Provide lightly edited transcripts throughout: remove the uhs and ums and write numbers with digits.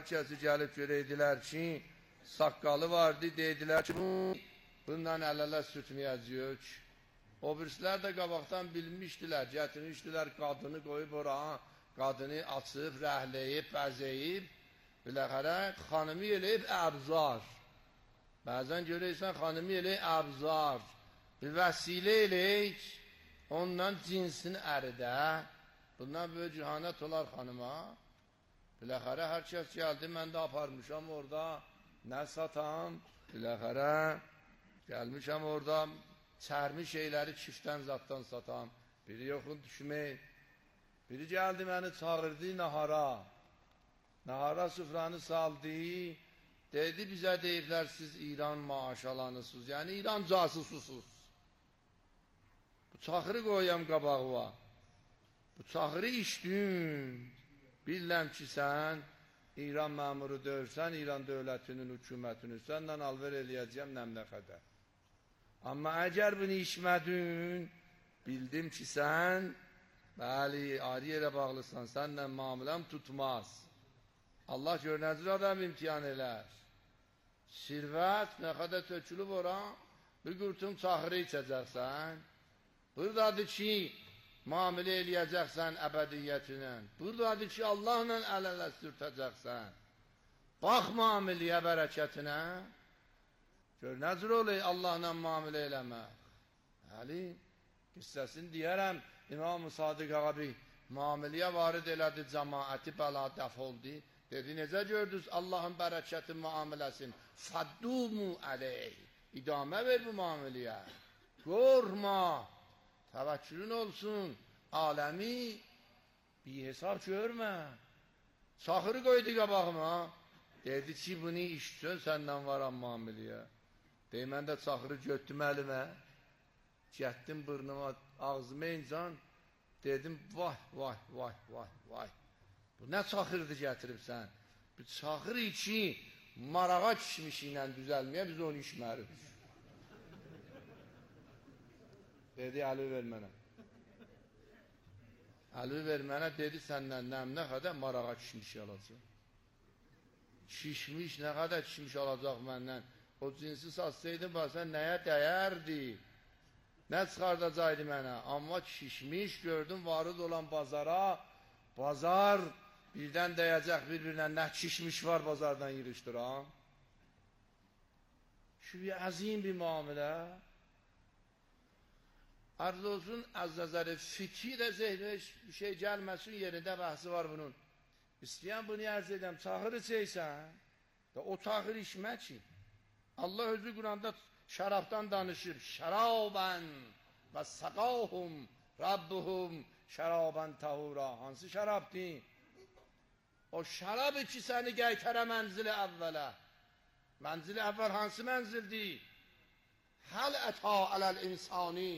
Kəsi gəlib görəydilər ki, saqqalı vardı, deydilər ki, bundan əl-ələ sürtməyəcəyik. O birisilər də qabaqdan bilmişdilər, gətirmişdilər, qadını qoyub ora, qadını açıb, rəhləyib, bəzəyib, biləxərə, xanımı eləyib əbzar. Bəzən görəysən, xanımı eləyib əbzar. Bir vəsilə eləyik, ondan cinsin əridə, bundan böyük cihanət olar xanıma. Biləxərə, hər kəs gəldi, mən də aparmışam orada, nə satam, biləxərə, gəlmişəm orada, çərmi şeyləri çiftdən zaddan satam, biri yoxun düşmək, biri gəldi, məni çağırdı nahara, nahara süfranı saldı, dedi, bizə deyiblər, siz İran maaşalanısınız, yəni İran casususuz. Bu çaxırı qoyam qabağıva, bu çaxırı içdin, biləm ki, sən İran məmuru döyürsən, İran dövlətinin, hükümətini səndən alver eləyəcəyəm nəmləxədə. Amma əgər bunu içmədin, bildim ki, sən, bəli, ayrı yerə bağlısan, səndən mamiləm tutmaz. Allah gör, nəzir adam imtihan elər. Sirvət, nə qədər tökülüb ora, bir qurtum çaxırı içəcəksən. Buradadır ki, müamilə eləyəcəksən əbədiyyətinə. Buradadır ki, Allahla əl-ələ sürtəcəksən. Bax müamiləyə, bərəkətinə. Gör, nəzir olur Allahla müamilə eləmək. Həli, qissəsini deyərəm, İmam-ı Sadiq abi müamiləyə varid elədi, cəmaəti bəla dəf oldu. Dedi, necə gördünüz Allahın bərəkəti müamiləsin? Fəddumu əleyh. İdamə ver bu müamiləyə. Qorma. Təvəkkülün olsun, aləmi bir hesab görmə. Çaxırı qoydu qabağıma, dedi ki, bunu işsən, səndən varam müamiləyə. Deyim, mən də çaxırı götdüm əlimə, gətdim burnuma, ağzıma incan, dedim, vay, vay, vay, vay, vay. Bu nə çaxırdı gətiribsən? Bu çaxır içi marağa kişmişi ilə düzəlməyə, biz onu içmərik. Dedi, əli ver mənə. Əli ver mənə, dedi, səndən nəmnə qədər marağa kişmiş alacaq. Kişmiş, nə qədər kişmiş alacaq məndən? O cinsi satsaydı, sən nəyə dəyərdi? Nə çıxardacaqdı mənə? Amma kişmiş, gördüm, varız olan bazara, bazar birdən dəyəcək bir-birinə, nə kişmiş var bazardan yürüşdüram? Şu bir əzim bir müamilə. Arz olsun, az nəzəri fikir də zehnə bir şey gəlməsin, yerində bəhsi var bunun. İstəyən bunu ərz edəm, çaxır içəysən, o çaxır içmə ki. Allah özü Quranda şərabdan danışır. Şərabən və səqahum Rabbuhum şərabən tahura. Hansı şərabdir? O şərab ki, səni qaytərə mənzili əvvələ. Mənzili əvvəl hansı mənzildir? Həl əta aləl insani.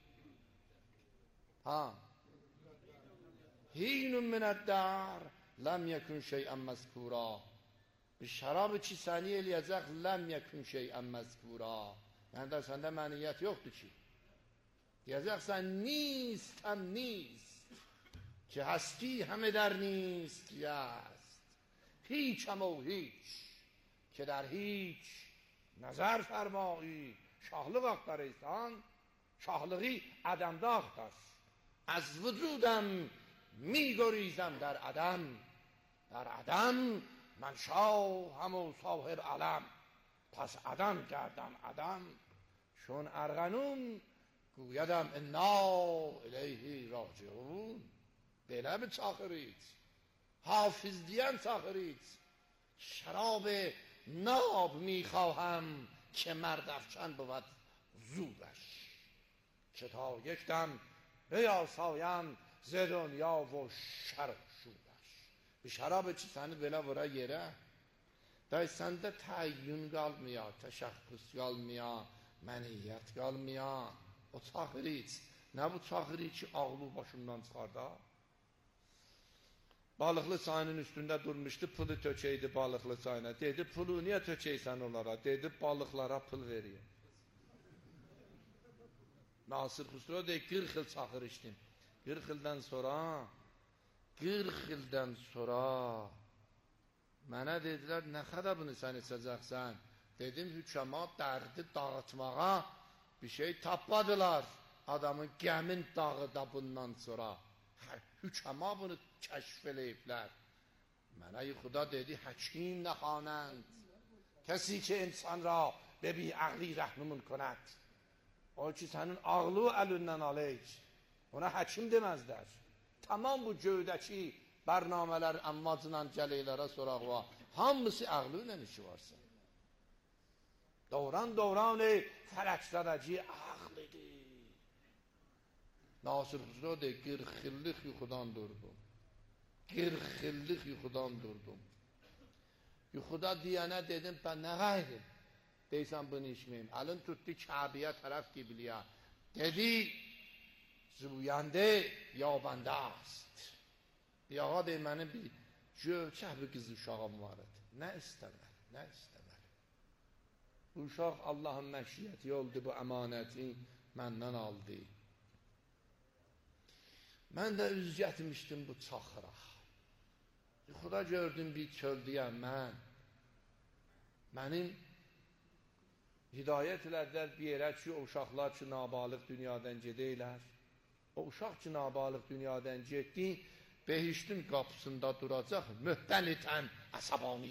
Hinun minəddər ləm yəkun şeyən məzkura. Bir şərabı ki, səni eləyəcək ləm yəkun şeyən məzkura. Yəni də səndə məniyyət yoxdur ki. Deyəcəksən, nist həm nist. Ki, həsti həmi در نیست است. هیچ هم و هیچ. که در هیچ نظر فرمایی. شاhlıq axtarırsan, şahlığı ədəmdə axtar. از وجودم میگریزم در عدم. در عدم من شاهم و صاحب علم. پس عدم کردم عدم. چون ارغنون گویدم انا الیه راجعون. belə mi çaxırıq? Hafiz deyən çaxırıq. شراب ناب میخواهم که مرد افکن بود زورش. که تا یک دم بیاسایم ز دنیا و شر شورش. Bir şərab içi səni belə vura yerə, day səndə təyyün qalmaya, təşəxxüs qalmaya, məniyyət qalmaya. O çaxır iç. Nə bu çaxır ki, ağlı başından çıxarda? Balıqlı çayının üstündə durmuşdu, pulu tökəydi balıqlı çayına. Dedi, pulu niyə tökəysən onlara? Dedi, balıqlara pul veriyor. Nasır Xusro deyir, 40 il çaxır içdim. 40 ildən sonra Mənə dedilər, nə xədəbini sən içəcəksən? Dedim, hükəma dərdi dağıtmağa bir şey tapmadılar. Adamın gəmin dağı da bundan sonra. Hükəma bunu kəşf eləyiblər. Mənə yuxuda dedi, həkim nəxanənd. Kəsi ki insan ra به بی عقلی رحممون کند o ki sənin ağlı əlindən alək ona həkim deməzlər. Tamam bu göydəki bərnamələr əmmacla gələklərə soraq var. Hamısı ağlı ilə işi varsa. Dovran fələkdərəci ağlıdır. Nasır Xüsro de 40 illik yuxudan durdum. 40 illik yuxudan durdum. Yuxuda deyənə dedim, ben nə qayrim? Deysən bunu içmeyim. Alın tuttu Kabe'ye taraf Kibliya. Dedi, zuyande yabanda است. Yağa dey, mənim bir gövkəh bir qız uşağım var idi. Nə istəmər, nə istəmər. Bu uşaq Allahın məşiyyəti oldu, bu əmanəti məndən aldı. Mən də üz getmişdim bu çaxıra. Yuxuda gördüm bir çöldüyəm mən. Mənim hidayət elədilər bir yerə ki, o uşaqlar ki, nabalıq dünyadan gedəylər. O uşaq ki, nabalıq dünyadan getdi, behiştin qapısında duracaq, mühtəlitən əsabani.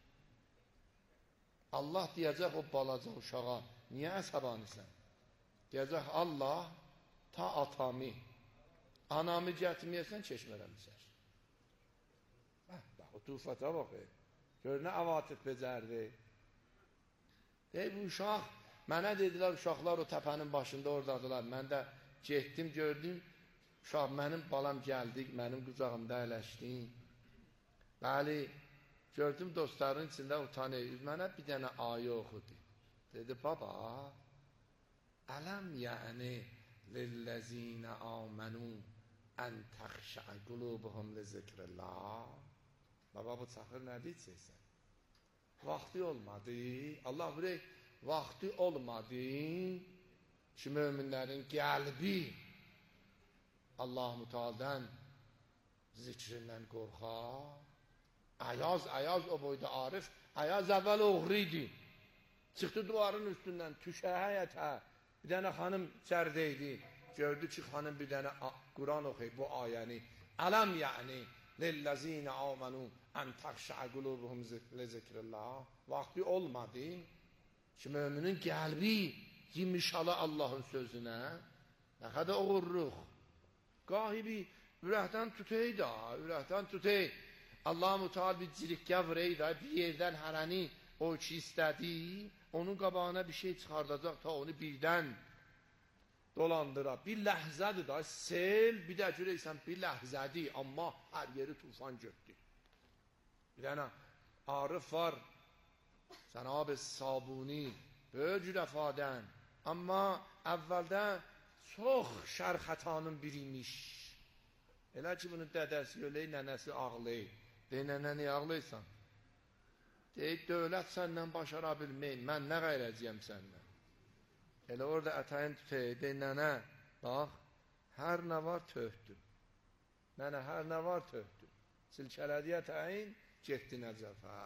Allah deyəcək o balaca uşağa, niyə əsabanisən? Deyəcək, Allah ta atamı, anamı gətirməyəsən, çeşmərəmizər. Bax, o tufata baxır. Gör, nə avatif becərdi. Bu uşaq, mənə dedilər, uşaqlar o təpənin başında oradadılar. Mən də getdim, gördüm, uşaq mənim balam gəldik, mənim qucağımda əyləşdi. Bəli, gördüm dostların içində utanıyor. Mənə bir dənə ayə oxudu. Dedi, baba, ələm yəni lilləzinə amenun ən təxşə qulubuhum li zikrillah. Baba, bu çaxır nə deyəcəksən? Vaxtı olmadı. Allah buraya vaxtı olmadı ki, möminlərin qəlbi Allah-u Teala'dan zikrindən qorxar. Ayaz o boyda Arif, Ayaz əvvəl oğruydu. Çıxdı duvarın üstündən, tüşə həyətə. Bir dənə xanım içəridəydi. Gördü ki, xanım bir dənə Quran oxuyub bu ayəni. Ələm yəni lilləzinə amanu ən təxşə qulubuhum li zikrillah. Vaxtı olmadı ki, müminin qəlbi yemişalı Allahın sözünə. Nə qədər oğurluq. Qahibi ürəkdən tutey da, ürəkdən tutey. Allah-u Teala bir cirikə vurey da, bir yerdən hərəni o ki istədi, onun qabağına bir şey çıxardacaq ta onu birdən dolandıra. Bir ləhzədir da, sel, bir də görəysən bir ləhzədir, amma hər yeri tufan götdü. Bir dənə Arif var, Cənab-ı Sabuni, böyük cürəfadən, amma əvvəldə çox şərxətanın biriymiş. Elə ki, bunun dədəsi ölək, nənəsi ağlayır. Deyir, nənə, niyə ağlayırsan? Deyir, dövlət səndən başara bilməyin, mən nə qayrəcəyəm səndən? Elə orada ətəyin tutayır, deyir, nənə, bax, hər nə var töhdür. Nənə, hər nə var töhdür. Silkələdi ətəyin, getdi Nəcəfə.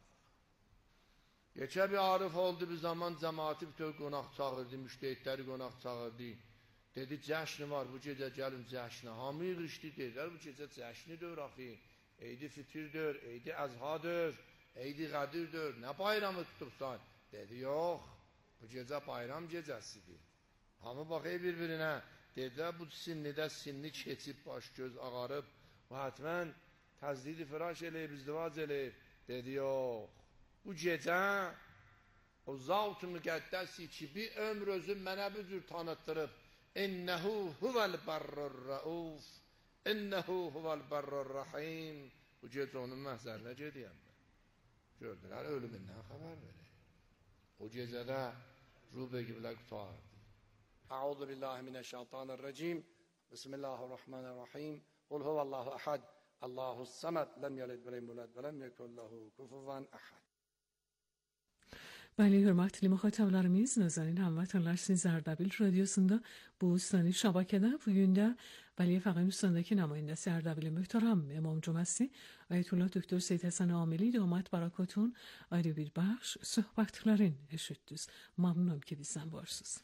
Geçə bir Arif oldu bir zaman, cəmaati bütün qonaq çağırdı, müştəhidləri qonaq çağırdı. Dedi, cəşni var, bu gecə gəlin cəşni. Hamı yığışdı, dedilər, bu gecə cəşnidir axı. Eydi fitirdir, eydi əzhadır, eydi qədirdir. Nə bayramı tutubsan? Dedi, yox, bu gecə bayram gecəsidir. Hamı baxıyor bir-birinə. Dedilər, bu sinnidə sinni keçib, baş göz ağarıb. Bu hətmən təzdidi firaş eləyib, izdivac eləyib. Dedi, yox, bu gecə o zat-ı müqəddəsi ki, bir ömr özün mənə bir cür tanıtdırıb. İnnəhu huvəl bərrur-rəuf, İnnəhu huvəl bərrur-rəhim. Bu gecə onun məhzərinə gediyəm mən. Gördülər, ölümündən xəbər verir. O gecədə rubə qiblə qutardı. Əuzu billahi minəşşeytanirracim. Bismillahirrahmanirrahim. Qul huvəllahu əhəd. Allahus-səməd. Ləm yəlid və ləm yulad və ləm yekun lehu kufuvan əhəd. Bəli, hörmətli müxatablarımız, nazanin hamvatanlar Zərdəbil radiosunda bu ustani şabakədə bugün də Bəli Fəqim üstündəki nümayəndəsi Ərdəbil möhtərəm İmam Cüməsi Ayətullah Doktor Seyyid Həsən Amili damat barakatun ayrı bir bəxş söhbətlərin eşitdiniz. Məmnunam ki bizdən varsınız.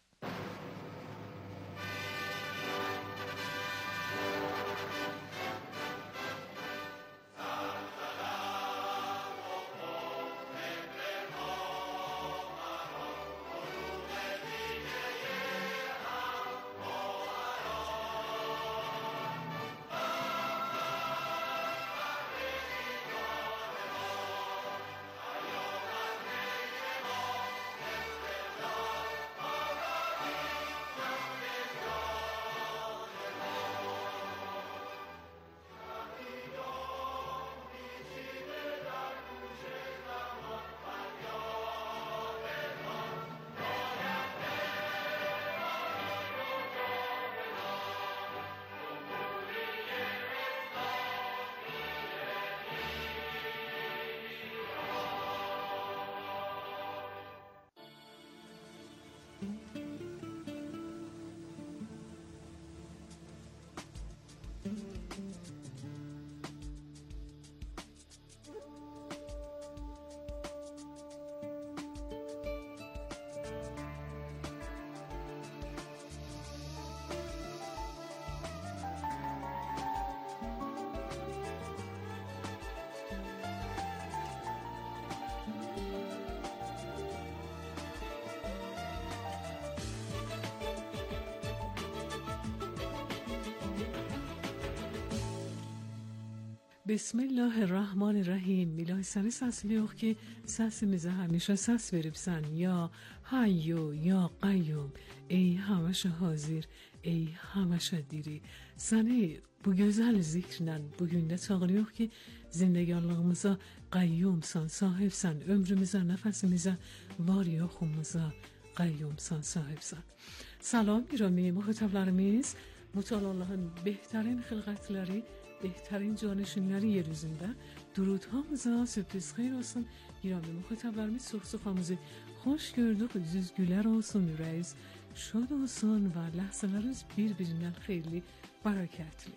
بسم الله الرحمن الرحیم. میلای سری سسلیوخ که سسimize همیشه سس veripsen یا hayyu ya qayyum ey hamaşa hazır ey hamaşa diri. Seni bu güzel zikrinden bugün de çağırıyor ki zindegarlığımıza qayyumsan, sahipsen, ömrümüze, nefesimize, var yoxumuza qayyumsan, sahipsen. Salam گرامی مخاطبlarımız, متعال Allah'ın بهترین خلقتleri, بهترین جانشینleri yeryüzünde durudhamıza sürpriz xeyir olsun. گرامی مخاطبlarımız, sohsuhamızı hoş gördük, yüzünüz güler olsun, yüreğiniz şad olsun ve lahzalarınız birbirinden xeyirli, bereketli.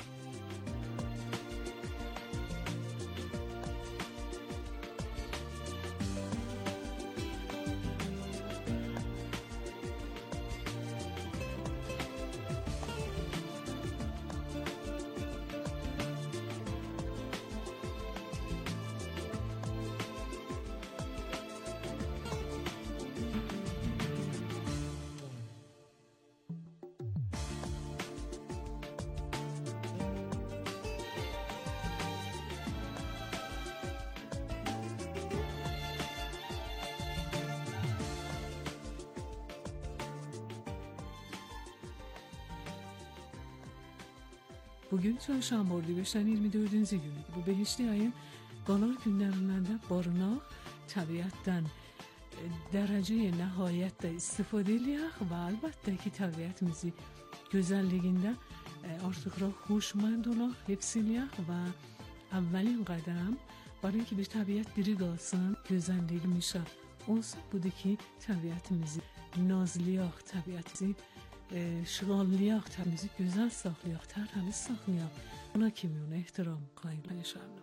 Bugün çarşamba Ordubad'ın 24. günü. Bu behişli ayın qalar günlərindən də barınaq, təbiətdən dərəcəyə nəhayətdə istifadə eləyək və əlbəttə ki, təbiətimizi gözəlliyində artıq xoşmand olaq, hifz eləyək və əvvəlin qədəm barın ki, bir təbiət diri qalsın, gözəlliyimizə olsun budur ki, təbiətimizi nazlıyaq, təbiətimizi şıqallıyaq, təmizi gözəl saxlayaq, tərtəmiz saxlayaq. Buna kimi ona ehtiram qayım inşallah.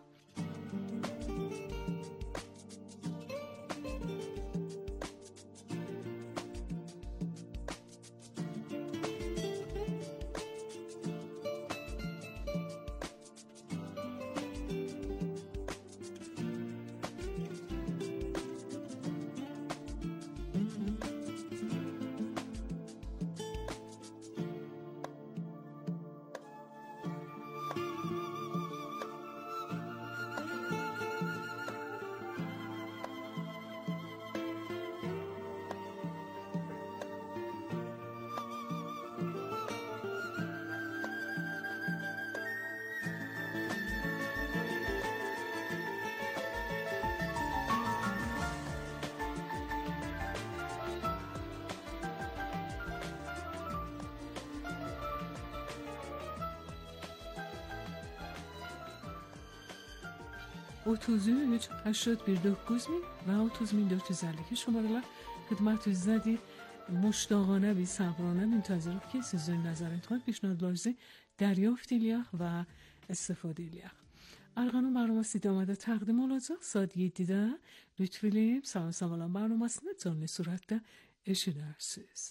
33 81 ve 3452 şumaralar خدمت izledi. مشتاقانه بی صبرانه منتظرم که sizin نظرتان پیشنهادlarınızı دریافت eləyək və istifadə eləyək. Arğanın barnaması idamada təqdim olacaq. Saat 7-də lütf eləyib Sağlam barnamasını canlı surətdə eşidərsiniz.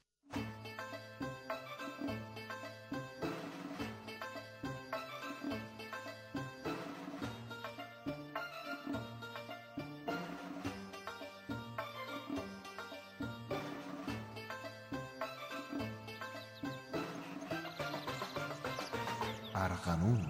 ارغنون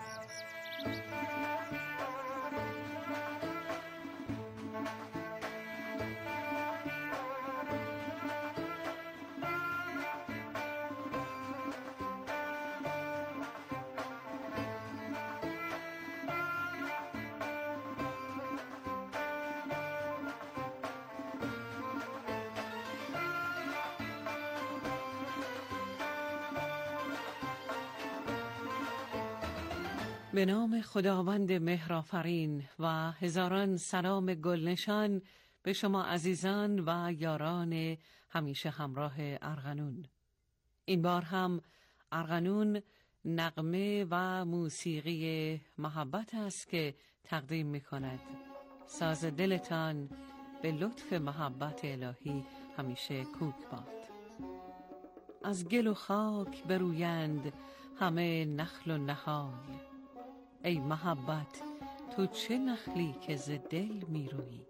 به نام خداوند مهرآفرین و هزاران سلام گلنشان به شما عزیزان و یاران همیشه همراه ارغنون. این بار هم ارغنون نغمه و موسیقی محبت است که تقدیم می کند. ساز دلتان به لطف محبت الهی همیشه کوک باد. از گل و خاک برویند همه نخل و نهال، ای محبت تو چه نخلی که ز دل می رویی؟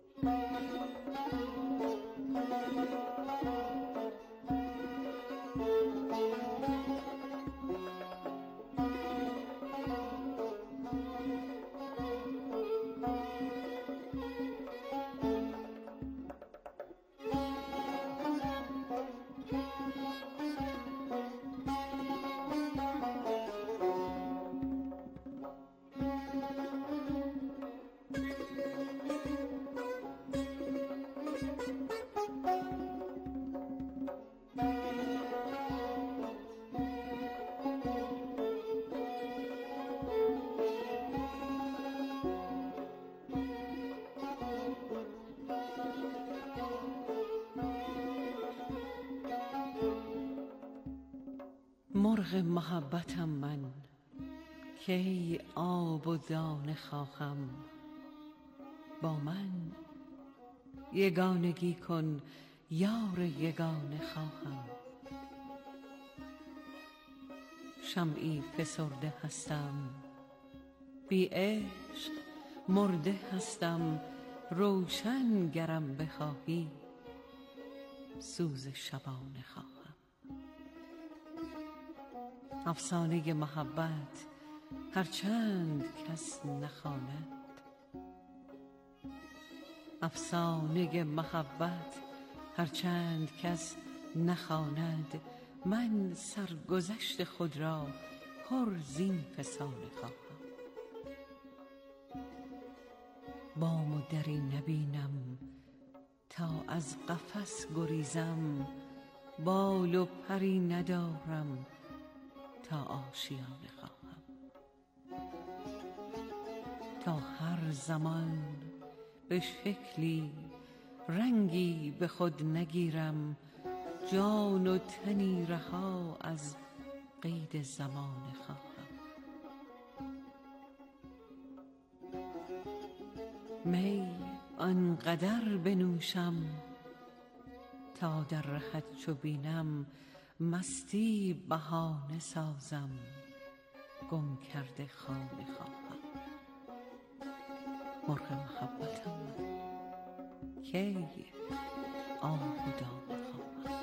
مرغ محبتم من کی آب و دانه خواهم، با من یگانگی کن یار یگانه خواهم. شمعی فسرده هستم، بی عشق مرده هستم، روشن گرم بخواهی سوز شبانه خواهم. افسانه محبت هرچند کس نخواند، افسانه محبت هرچند کس نخواند، من سرگذشت خود را پر زین فسانه خواهم. بام و دری نبینم تا از قفس گریزم، بال و پری ندارم تا آشیانه خواهم. تا هر زمان به شکلی رنگی به خود نگیرم، جان و تنی رها از قید زمانه خواهم. می آنقدر بنوشم تا در رهت چو بینم، مستی بهانه سازم گم کرده خانه خواهم. مرغ محبتم کی آب و دانه خواهم.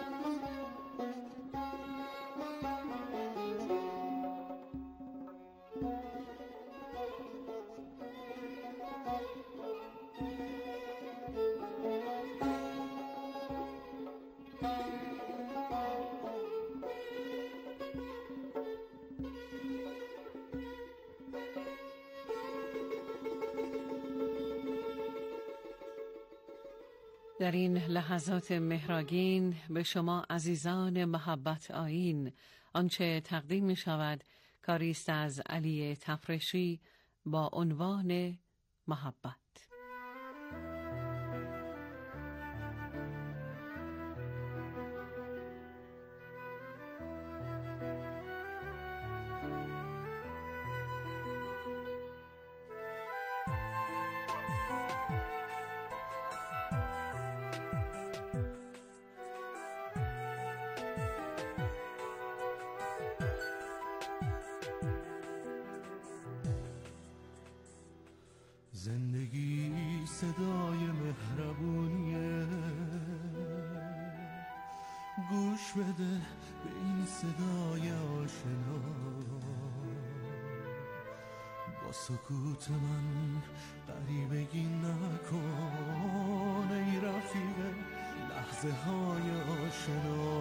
در این لحظات مهراگین به شما عزیزان محبت آیین آنچه تقدیم می شود کاری است از علی تفرشی با عنوان محبت. زندگی صدای مهربونیه، گوش بده به این صدای آشنا. با سکوت من غریبگی نکن ای رفیق لحظه های آشنا.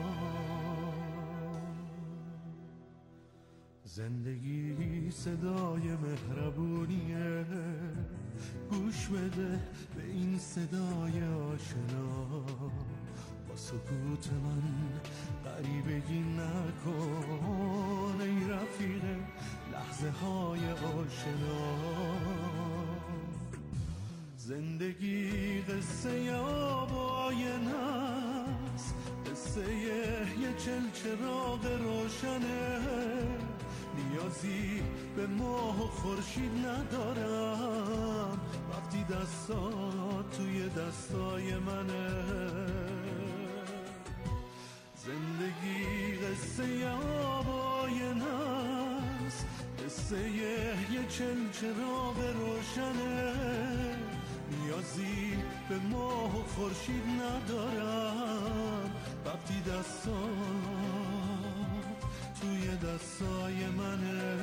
زندگی صدای مهربونیه، گوش بده به این صدای آشنا. با سکوت من غریبگی نکن ای رفیق لحظه های آشنا. زندگی قصه آب و آینه است، قصه یه چلچراغ روشنه. نیازی به ماه و خورشید ندارم وقتی دستات توی دستای منه. زندگی قصه آب و آینه است، قصه یه چلچراغ روشنه. نیازی به ماه و خورشید ندارم وقتی دستات توی دستای منه.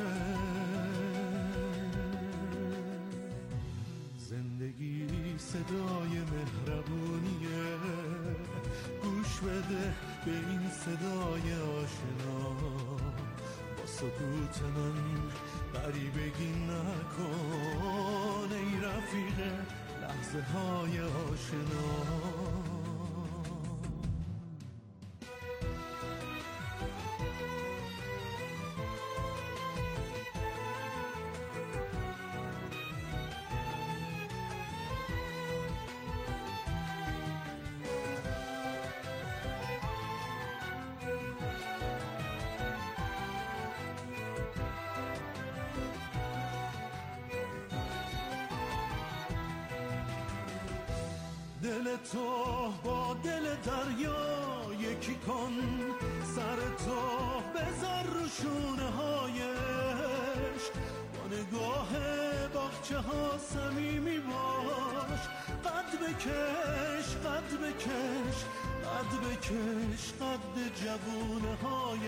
زندگی صدای مهربونیه، گوش بده به این صدای آشنا. با سکوت من غریبگی نکن ای رفیق لحظه های آشنا. دل تو با دل دریا یکی کن، سر تو بذار رو شونه هایش. با نگاه باغچه ها صمیمی باش، قد بکش قد بکش قد بکش قد جوونه های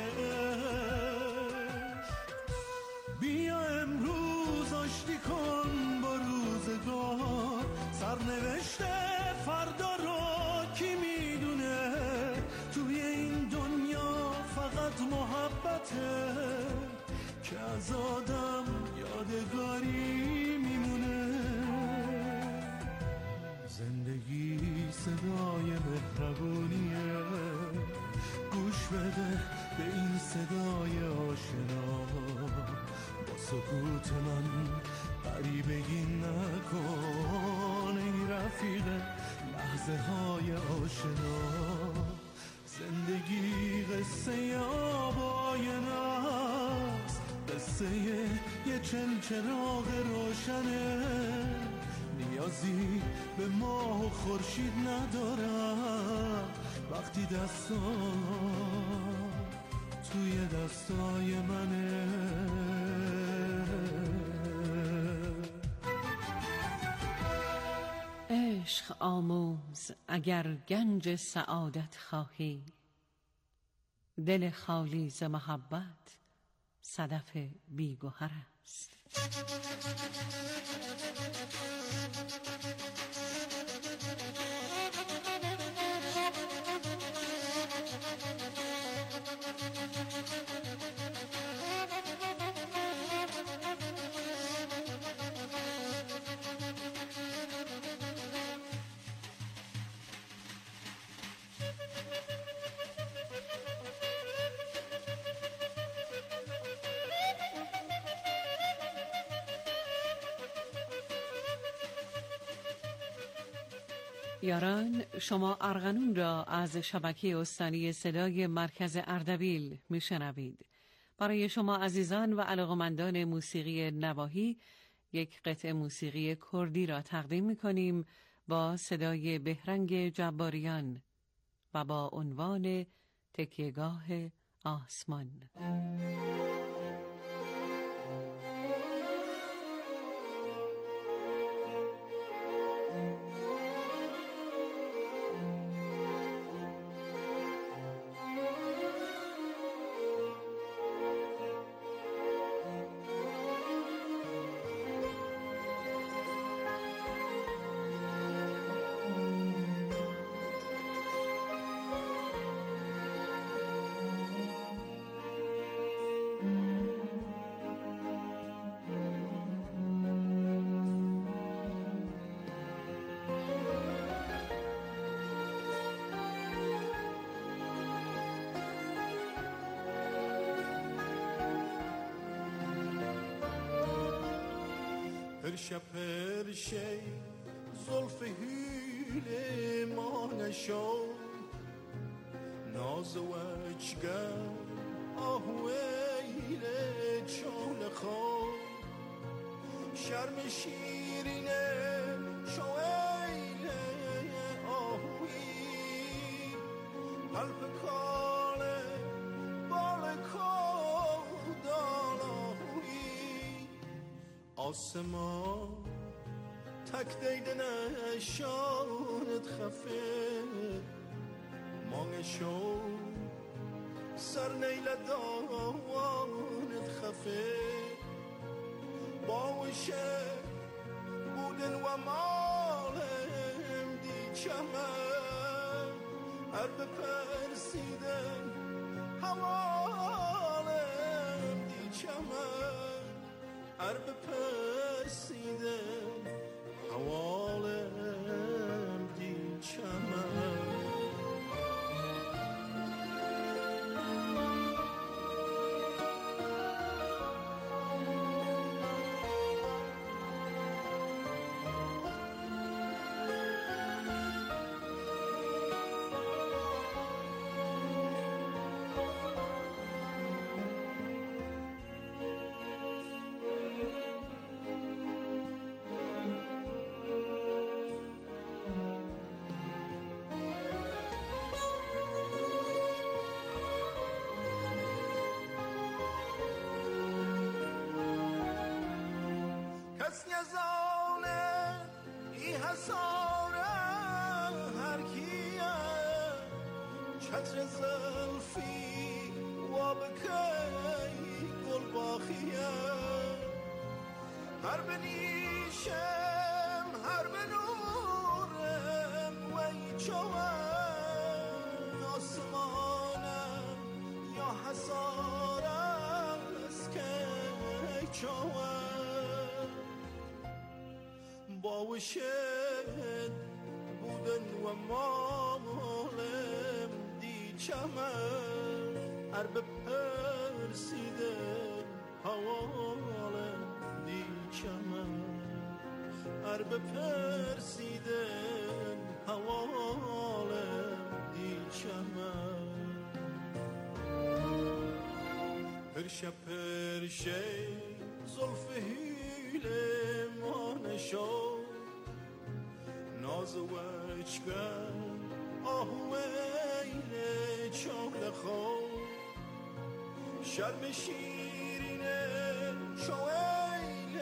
عشق. بیا امروز آشتی کن با روزگار، سرنوشته فردا رو کی میدونه. توی این دنیا فقط محبته که از آدم یادگاری میمونه. زندگی صدای مهربونیه، گوش بده به این صدای آشنا. با سکوت من غریبگی نکن ای رفیق لحظه های آشنا. زندگی قصه آب و آینه است، قصه یه چلچراغ روشنه. نیازی به ماه و خورشید ندارم وقتی دستات توی دستای منه. عشق آموز اگر گنج سعادت خواهی، دل خالی ز محبت صدف بی‌گهر است. یاران، شما ارغنون را از شبکه استانی صدای مرکز اردبیل میشنوید. برای شما عزیزان و علاقمندان موسیقی نواحی یک قطعه موسیقی کردی را تقدیم می‌کنیم با صدای بهرنگ جباریان و با عنوان تکیهگاه آسمان. پرشه پرشه زلف هیل ما نشو ناز و اچگر آهویل چون خو شرم شیرینه شویل آهوی قلب کاله بال کودال آهوی آسمان تک دیده نشانت خفه مانشو سر نیل داوانت خفه باوشه بودن و مالم دی چمن هر بپرسیدن حوالم دی چمن هر بپرسیدن حوالم دی چمن کس نزانه ای حساره هر کیه چتر زلفی و بکی گل باخیه هر بنیشم هر بنورم وی چوم آسمانم یا حسارم اسکی چوم باوشت بودن و مالم دی چمن هر بپرسیدن حوالم دی چمن هر بپرسیدن حوالم دی چمن پرشه پرشه زلف هیل ما نشو ناز و اچگر آهویل چون خو شرم شیرینه شویل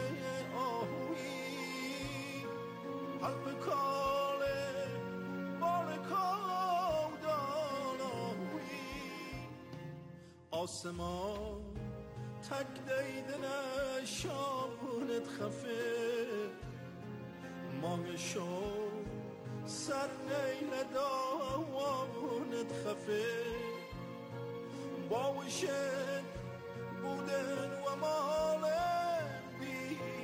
آهوی قلب کاله بال کودال آهوی آسمان تک دیده نشانت خفه مانشو سر نیل داوانت خفه باوشت بودن و مال بی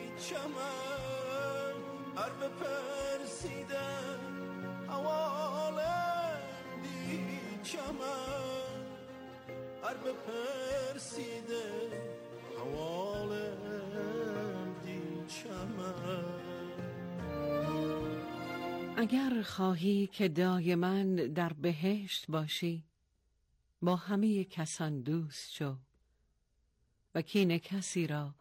چمن هر بپرسیدن حوال بی چمن هر بپرسیدن حوال بی چمن. اگر خواهی که دایما در بهشت باشی، با همه کسان دوست شو و کین کسی را